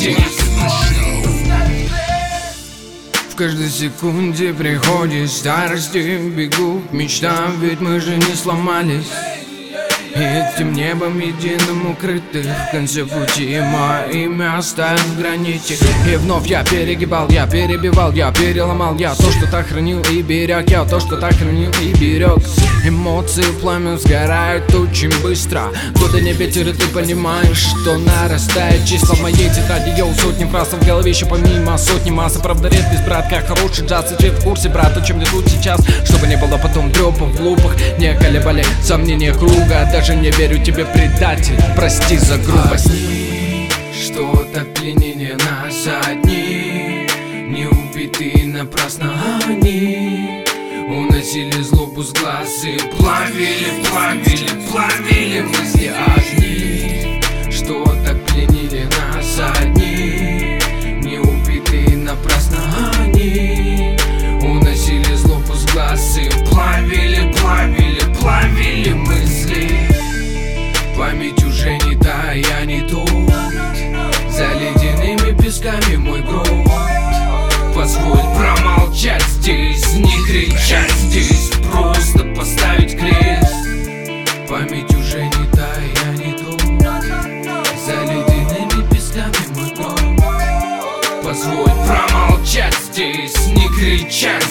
здесь. В каждой секунде приходит старости, бегу к мечтам, ведь мы же не сломались. И этим небом единым укрыты в конце пути мое имя оставил в граните. И вновь я перегибал, я перебивал, я переломал. Я то, что так хранил и берег, я то, что так хранил и берег. Эмоции пламя сгорают очень быстро. Годы не ветер, и ты понимаешь, что нарастает число в моей тетради. Йоу, сотни фраз в голове, еще помимо сотни массы. Правда, редкость, брат, как хороший джаз. И ты в курсе, брат, о чем мне тут сейчас. Чтобы не было потом трёпов в лупах, не колебали сомнения круга. Даже не верю тебе, предатель, прости за грубость. Они что-то пленили нас одни, не убитые напрасно они уносили злобу с глаз и плавили, плавили, плавили мысли одни. Что-то пленили нас одни, не убитые напрасно они уносили злобу с глаз и плавили, плавили, плавили мысли. Память уже не та, я не тот. За ледяными песками мой грот. Позволь промолчать здесь, не кричать здесь, просто поставить крест. Память уже не та, я не тот. За ледяными песками мой грот. Позволь промолчать здесь, не кричать